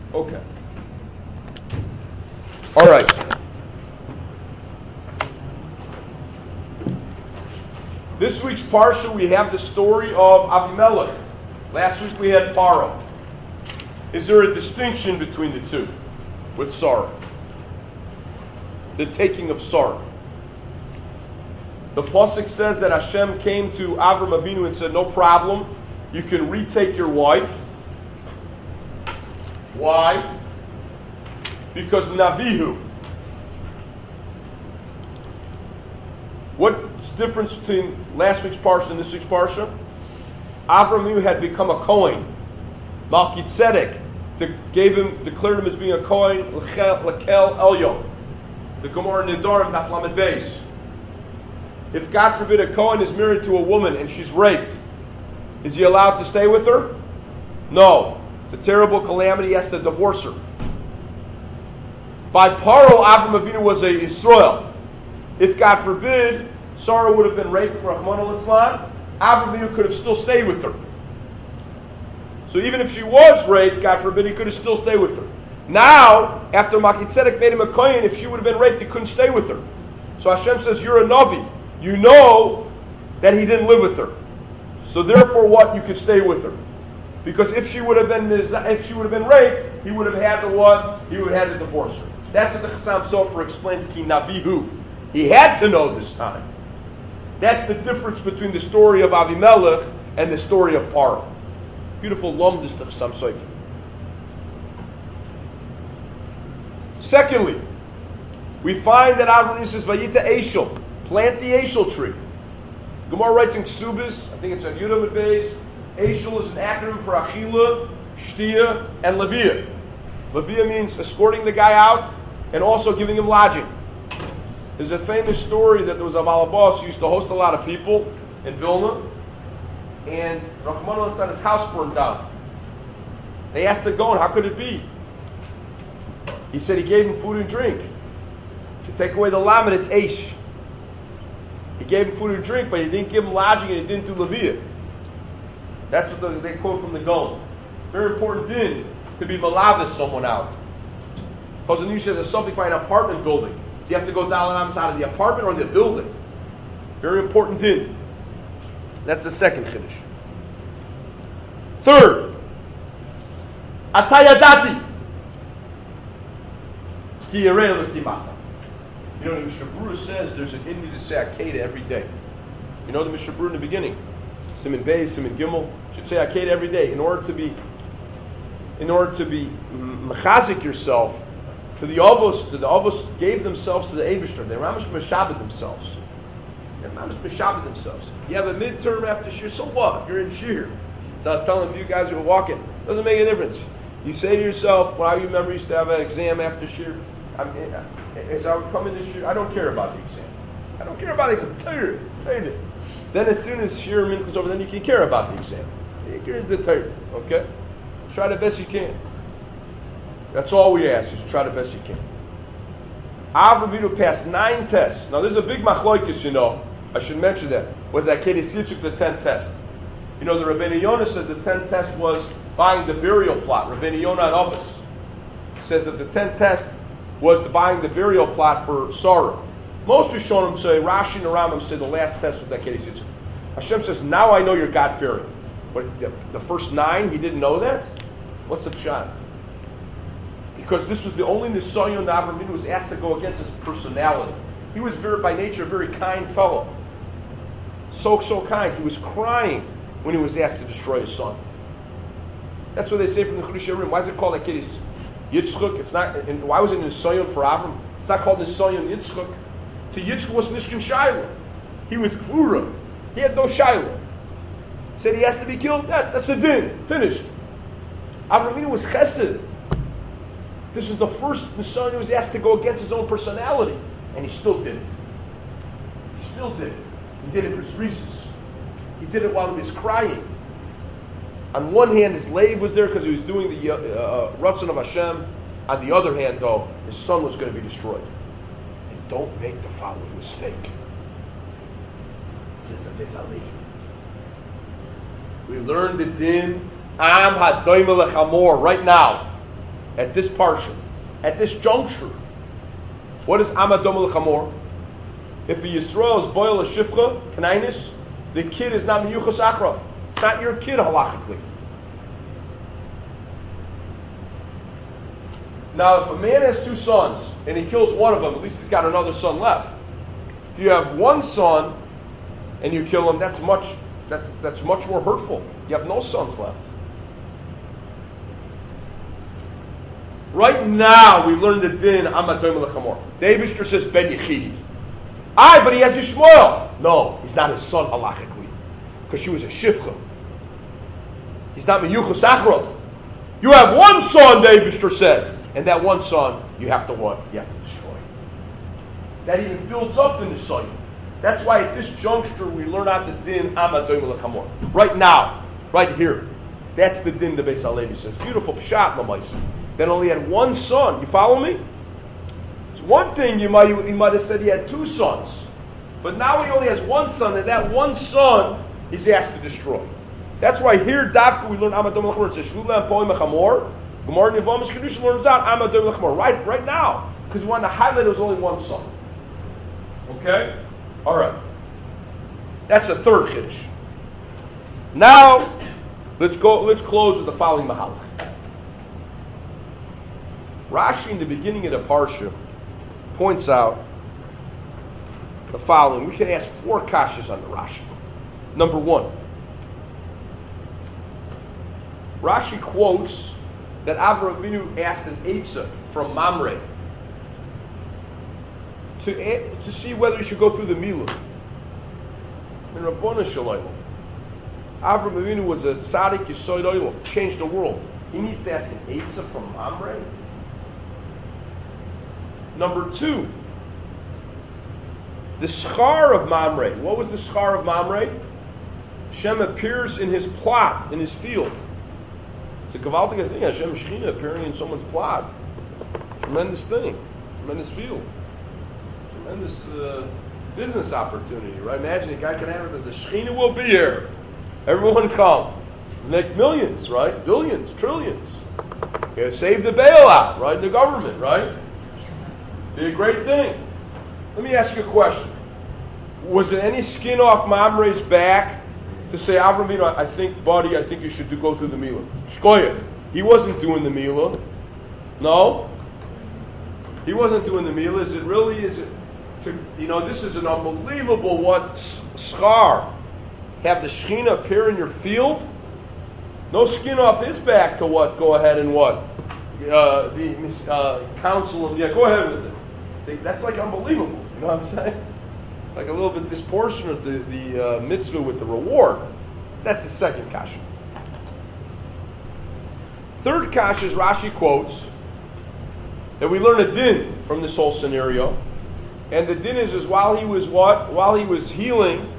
Okay. All right. This week's parsha, we have the story of Avimelech. Last week we had Paro. Is there a distinction between the two with Sarah? The taking of Sarah. The pasuk says that Hashem came to Avram Avinu and said, no problem, you can retake your wife. Why? Because Navihu. What's the difference between last week's parsha and this week's parsha? Avram Avinu had become a Kohen. Melchizedek declared him as being a Kohen, Lekel Elyon. The Gemara Nidarim, Daf Lamed Beis. If God forbid a Kohen is married to a woman and she's raped, is he allowed to stay with her? No. It's a terrible calamity. He has to divorce her. By Paro, Avram Avinu was a Yisrael. If God forbid Sarah would have been raped, Rahman al-Islam, Avram Avinu could have still stayed with her. So even if she was raped, God forbid, he could have still stayed with her. Now, after Melchizedek made him a Kohen, if she would have been raped, he couldn't stay with her. So Hashem says, you're a Navi. You know that he didn't live with her. So therefore what? You could stay with her. Because if she would have been raped, he would have had to what? He would have had to divorce her. That's what the Chassam Sofer explains, Ki Navihu. He had to know this time. That's the difference between the story of Avimelech and the story of Paro. Beautiful lumdus, the Chassam Sofer. Secondly, we find that Avram says, Vayita Eshel, plant the Eshel tree. Gemara writes in Ksubis, I think it's on Yudam Beis, Eshel is an acronym for Achila, Shtia, and Levia. Levia means escorting the guy out and also giving him lodging. There's a famous story that there was a Balabas who used to host a lot of people in Vilna, and Rahman al his house burned down. They asked the Gaon, how could it be? He said he gave him food and drink. If you take away the lamed, it's Eish. He gave him food and drink, but he didn't give him lodging and he didn't do Levia. That's what they quote from the Gaon. Very important din to be malavis someone out. Because when you say there's something by an apartment building, you have to go down on the out of the apartment or the building. Very important din. That's the second chiddush. Third, atayadati. Ki yarei l'kimata. You know, the Mishnah Berurah says there's an Indian to say Akedah every day. You know the Mishnah Berurah in the beginning? Siman Beis, Siman Gimel, should say Akedah every day in order to be mechazik yourself to the Avos gave themselves to the Eibishter. They ramish meshabed themselves. They ramish meshabed themselves. You have a midterm after shir, so what? You're in shir. So I was telling a few guys who were walking, doesn't make a difference. You say to yourself, well, I remember used to have an exam after shir. As I would come into shir, I don't care about the exam. I don't care about the exam. Tell you. Then as soon as shir mincha is over, then you can care about the exam. Here's the Torah, okay? Try the best you can. That's all we ask, is try the best you can. Avram Avinu passed 9 tests. Now, there's a big machlokes, you know. I should mention that. Was that Kedes Yitzchak the 10th test? You know, the Rabbeinu Yonah says the 10th test was buying the burial plot. Rabbeinu Yonah at Avos says that the 10th test was buying the burial plot for Sarah. Most Rishonim say, Rashi and Rambam say the last test was that Kedes Yitzchak. Hashem says, now I know you're God-fearing. But the first 9, he didn't know that? What's the pshat? Because this was the only nisayon that Avram Avinu was asked to go against his personality. He was by nature a very kind fellow. So kind. He was crying when he was asked to destroy his son. That's what they say from the Chedush Yerim. Why is it called a Kedes Yitzchak? It's not. And why was it nisayon for Avram? It's not called nisayon Yitzchak. To Yitzchak was Nishkin Shaila. He was Kvura. He had no Shaila. Said he has to be killed? Yes, that's the din. Finished. Avram Avinu was chesed. This was the first Nisayon who was asked to go against his own personality. And he still did it. He still did it. He did it for his reasons. He did it while he was crying. On one hand, his slave was there because he was doing the Ratzon of Hashem. On the other hand, though, his son was going to be destroyed. And don't make the following mistake. Says the Bezali. We learned the din Am HaDoime Lechamor right now. at this parsha, at this juncture. What is Amadom L'Chamor? If a Yisrael is boil a shifcha, kanainis, the kid is not miyuchas achraf. It's not your kid halachically. Now, if a man has two sons and he kills one of them, at least he's got another son left. If you have one son and you kill him, that's much more hurtful. You have no sons left. Right now, we learn the din Amadom L'Chamor. The Eibishter says Ben Yechidi. But he has Yishmael. No, he's not his son halachically, because she was a shifcha. He's not miyuchas achrov. You have one son, the Eibishter says, and that one son you have to what? You have to destroy. That even builds up the Nisayim. That's why at this juncture we learn out the din Amadom L'Chamor. Right now, right here, that's the din the Beis Halevi says. Beautiful pshat l'maisa. That only had one son. You follow me? It's one thing he might have said he had two sons, but now he only has one son, and that one son he's asked to destroy. That's why here Dafka we learn Amadom L'Chamor. It says Shlulam Poim Echamor. Gemara Nivamis Kedusha learns out Amadom L'Chamor. Right now, because we want to highlight there was only one son. Okay, all right. That's the third chiddush. Now let's close with the following mahalach. Rashi in the beginning of the parsha points out the following. We can ask 4 kashas on the Rashi. Number 1, Rashi quotes that Avraham Avinu asked an Eitzah from Mamre to see whether he should go through the Milah. In Rabbana Shalom, Avraham Avinu was a tzaddik Yesod Olam, changed the world. He needs to ask an Eitzah from Mamre. Number 2, the schar of Mamre. What was the schar of Mamre? Hashem appears in his plot, in his field. It's a gewaltige thing, Hashem Shechina appearing in someone's plot. Tremendous thing, tremendous field, tremendous business opportunity, right? Imagine a guy can have it that the Shechina will be here. Everyone come. Make millions, right? Billions, trillions. You save the bailout, right? The government, right? Be a great thing. Let me ask you a question. Was there any skin off Mamre's back to say, Avraham Avinu, I think you should go through the Milah? Shkoyev. He wasn't doing the Milah. No? He wasn't doing the Milah. This is an unbelievable schar. Have the Shechina appear in your field? No skin off his back to what? Go ahead and what? The counsel, go ahead with it. That's like unbelievable. You know what I'm saying? It's like a little bit disproportionate, the mitzvah with the reward. That's the second kasha. Third kasha is Rashi quotes that we learn a din from this whole scenario. And the din is while he was healing,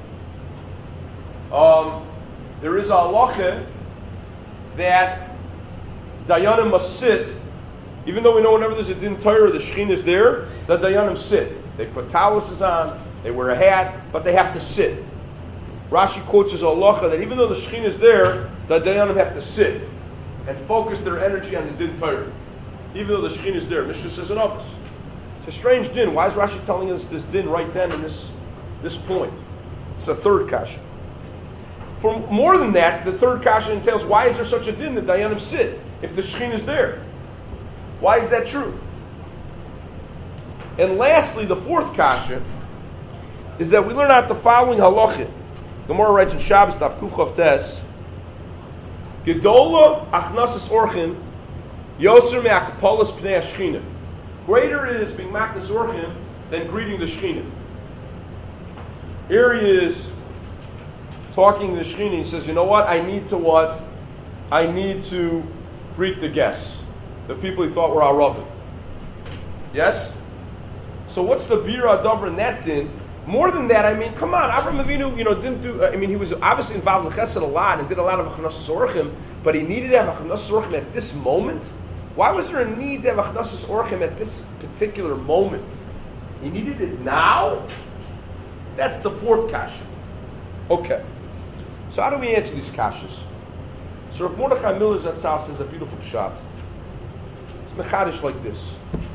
there is a halacha that Dayanim must sit. Even though we know whenever there's a din Torah, the Shechina is there, the Dayanim sit. They put talis on, they wear a hat, but they have to sit. Rashi quotes as a halacha that even though the Shechina is there, the Dayanim have to sit and focus their energy on the din Torah. Even though the Shechina is there. Mishnah says it up. It's a strange din. Why is Rashi telling us this din right then in this point? It's the third kasha. For more than that, the third kasha entails why is there such a din that Dayanim sit if the Shechina is there? Why is that true? And lastly, the fourth kasha is that we learn out the following halachah. Gemara writes in Shabbos Daf Kuf Chav Tes, Gedola achnasas orchim yoser me'akapolas pnei hashchina. Greater is being machnas orchim than greeting the Shechina. Here he is talking to the Shechina. He says, you know what? I need to greet the guests. The people he thought were Arabim. Yes? So what's the Bira Dover in that din? More than that, come on, Avraham Avinu, didn't do, he was obviously involved in Chesed a lot and did a lot of Achnasas Orchim, but he needed to have Achnasas Orchim at this moment? Why was there a need to have Achnasas Orchim at this particular moment? He needed it now? That's the fourth kasha. Okay. So how do we answer these kashas? So Rav Mordechai Miller Zatzal says a beautiful pshat. It's mechadish like this.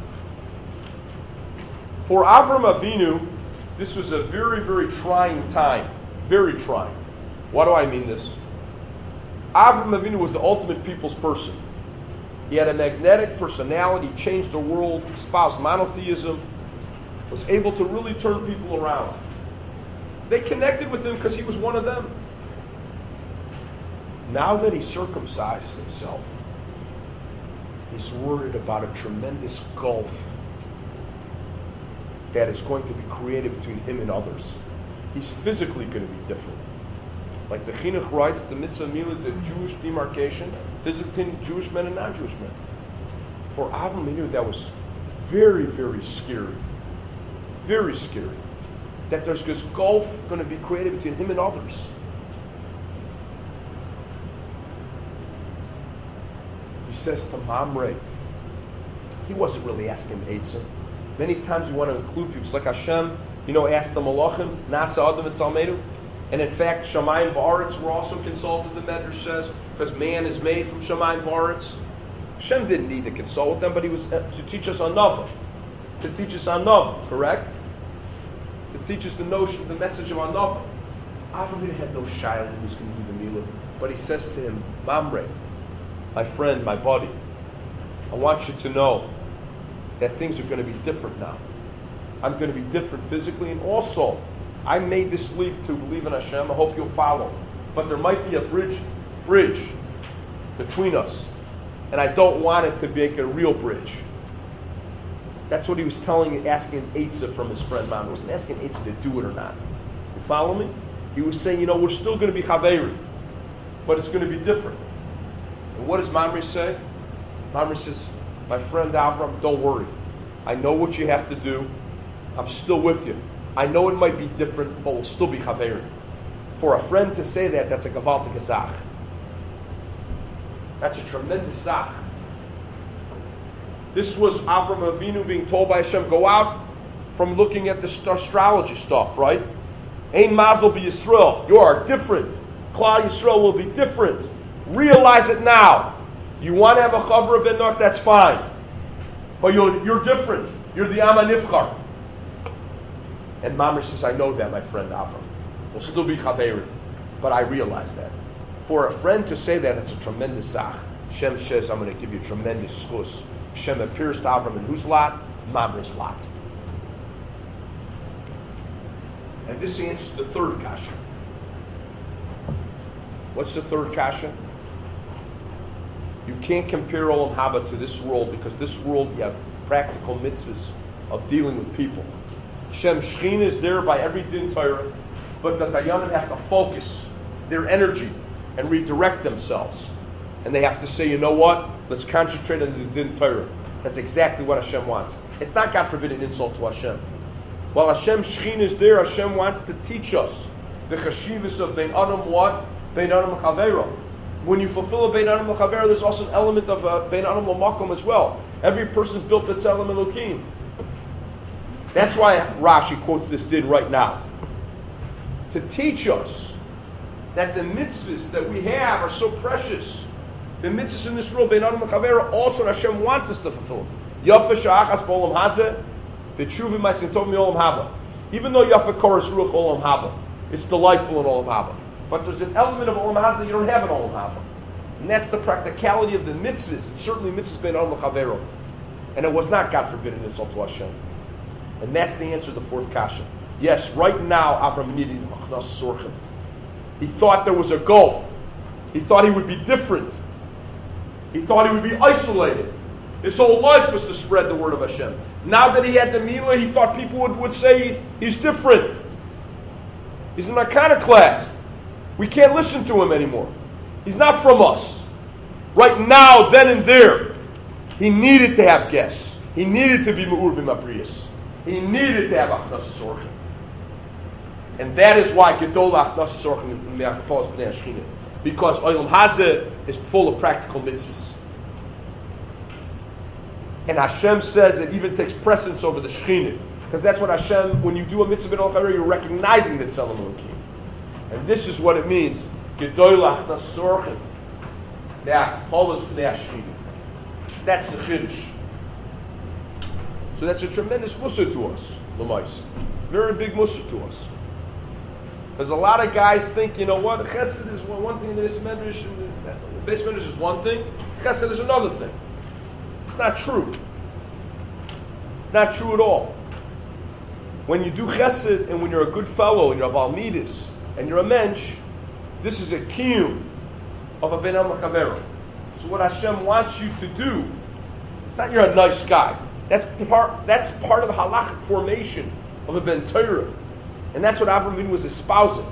For Avram Avinu, this was a very, very trying time. Very trying. Why do I mean this? Avram Avinu was the ultimate people's person. He had a magnetic personality, changed the world, espoused monotheism, was able to really turn people around. They connected with him because he was one of them. Now that he circumcised himself, he's worried about a tremendous gulf that is going to be created between him and others. He's physically going to be different. Like the Chinuch writes, the mitzvah milah, the Jewish demarcation, physically Jewish men and non-Jewish men. For Avram Avinu, that was very, very scary. Very scary. That there's this gulf going to be created between him and others. He says to Mamre, he wasn't really asking Eitzah. Many times you want to include people. It's like Hashem, asked the Malachim, Nasa Adam et Zalmeinu. And in fact, Shamayim V'aretz were also consulted, the Medrash says, because man is made from Shamayim V'aretz. Hashem didn't need to consult with them, but he was to teach us Anava. To teach us Anava, correct? To teach us the notion, the message of Anava. Avram had no shayla who was going to do the Milah. But he says to him, Mamre, my friend, my buddy, I want you to know that things are going to be different now. I'm going to be different physically, and also, I made this leap to believe in Hashem. I hope you'll follow. But there might be a bridge between us. And I don't want it to make a real bridge. That's what he was asking Eitzah from his friend Mamre. He wasn't asking Eitzah to do it or not. You follow me? He was saying, we're still going to be Chaveri, but it's going to be different. And what does Mamre say? Mamre says, my friend Avram, don't worry. I know what you have to do. I'm still with you. I know it might be different, but we'll still be Chaveri. For a friend to say that, that's a Gavaltik Zach. That's a tremendous Zach. This was Avram Avinu being told by Hashem, go out from looking at the astrology stuff, right? Ein Mazel b'Yisrael. You are different. Klal Yisrael will be different. Realize it now. You want to have a Chavra ben Noach, that's fine. But you're different. You're the Am HaNivchar. And Mamre says, I know that, my friend Avram. We'll still be Chaveri. But I realize that. For a friend to say that, it's a tremendous Zach. Hashem says, I'm going to give you tremendous schus. Hashem appears to Avram in whose lot? Mamre's lot. And this answers the third kasha. What's the third kasha? You can't compare Olam Haba to this world, because this world you have practical mitzvahs of dealing with people. Hashem Shechina is there by every din Torah, but the Dayanim have to focus their energy and redirect themselves. And they have to say, you know what? Let's concentrate on the din Torah. That's exactly what Hashem wants. It's not, God forbid, an insult to Hashem. While Hashem Shechina is there, Hashem wants to teach us the chashivas of Bein Adam what? Bein Adam L'Chavero. When you fulfill a Bein Adam L'Chavero, there's also an element of a Bein Adam L'Makom as well. Every person's built B'Tselem Elokim. That's why Rashi quotes this din right now. To teach us that the mitzvahs that we have are so precious. The mitzvahs in this world, Bein Adam L'Chavero, also Hashem wants us to fulfill. Yafa sha'achas b'olam hazeh, b'tshuvim ma'asim tovim mi'olam haba. Even though Yafa koras ruach olam haba, it's delightful in olam haba. But there's an element of olam hazeh you don't have in olam haba. And that's the practicality of the mitzvahs. It's certainly mitzvahs Bein Adam L'Chavero. And it was not, God forbid, an insult to Hashem. And that's the answer to the fourth kasha. Yes, right now, Avram needed achnas sorchim. He thought there was a gulf. He thought he would be different. He thought he would be isolated. His whole life was to spread the word of Hashem. Now that he had the Milah, he thought people would say he's different. He's an iconoclast. We can't listen to him anymore. He's not from us. Right now, then and there, he needed to have guests. He needed to be Me'urvim Abriyas. He needed to have Achnas Sorchim. And that is why Gedol Achnas Sorchim in Me'akapolas B'nei Hashchina. Because Olam Hazeh is full of practical mitzvahs. And Hashem says it even takes precedence over the Shechina. Because that's what Hashem, when you do a mitzvah b'nei Chaveri, you're recognizing that Tzelem Elokim. And this is what it means. Gedol Achnas Sorchim. Me'akapolas B'nei Hashchina. That's the Kiddush. So that's a tremendous mussar to us, Lamais. Very big mussar to us. Because a lot of guys think, you know what, Chesed is one thing, the Medrash, the base Medrash is one thing, Chesed is another thing. It's not true. It's not true at all. When you do Chesed and when you're a good fellow and you're a Balmidis and you're a mensch, this is a kiyum of a Ben Am Chavero. So what Hashem wants you to do, it's not you're a nice guy. That's part of the halachic formation of a Ben Torah. And that's what Avraham Avinu was espousing.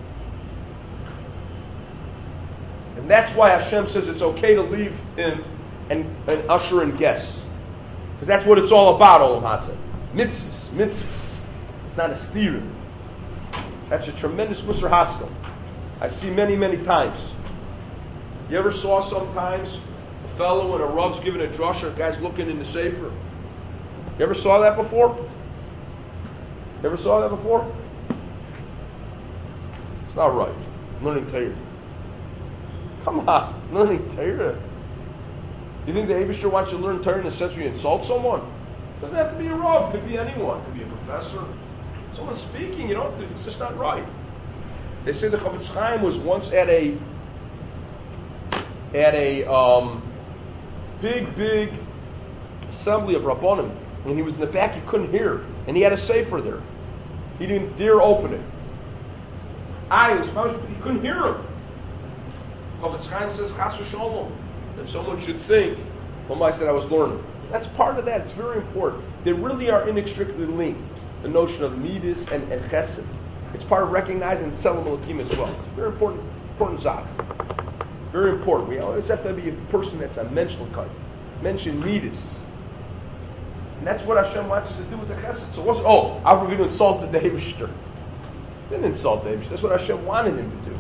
And that's why Hashem says it's okay to leave him and usher in guests. Because that's what it's all about, Olam Hazeh. Mitzvahs. It's not a steering. That's a tremendous Musar Haskell. I see many, many times. You ever saw sometimes a fellow when a rav's giving a drasha, a guy's looking in the sefer? You ever saw that before? You ever saw that before? It's not right. Learning Torah. Come on, learning Torah. You think the Eibusher wants you to learn Torah in the sense where you insult someone? It doesn't have to be a rav. It could be anyone. It could be a professor. Someone speaking, it's just not right. They say the Chavetz Chaim was once at a big assembly of Rabbanim, and he was in the back. He couldn't hear, and he had a sefer there. He didn't dare open it. He couldn't hear him. Chavetz Chaim says Chas v'Shalom that someone should think, I said I was learning. That's part of that. It's very important. They really are inextricably linked. The notion of midas and chesed. It's part of recognizing Tzelem Elokim as well. It's a very important zach. Very important. We always have to be a person that's a mental kind. Mention midas. And that's what Hashem wants us to do with the chesed. So it wasn't, Avraham Avinu insulted the Eibusher. Didn't insult the Eibusher. That's what Hashem wanted him to do.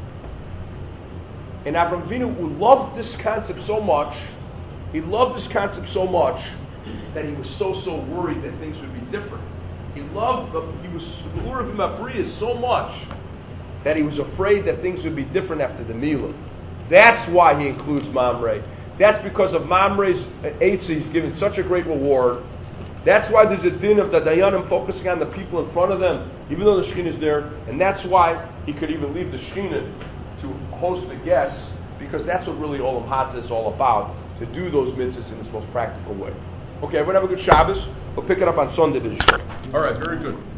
And Avraham Avinu loved this concept so much. He loved this concept so much that he was so worried that things would be different. He was Urav Mabriya so much that he was afraid that things would be different after the Milah. That's why he includes Mamre. That's because of Mamre's Eitzah, he's given such a great reward. That's why there's a din of the Dayanim focusing on the people in front of them, even though the Shekhinah is there. And that's why he could even leave the Shekhinah to host the guests, because that's what really Olam Hazeh is all about, to do those mitzvahs in this most practical way. Okay, everyone have a good Shabbos. We'll pick it up on Sunday. All right, very good.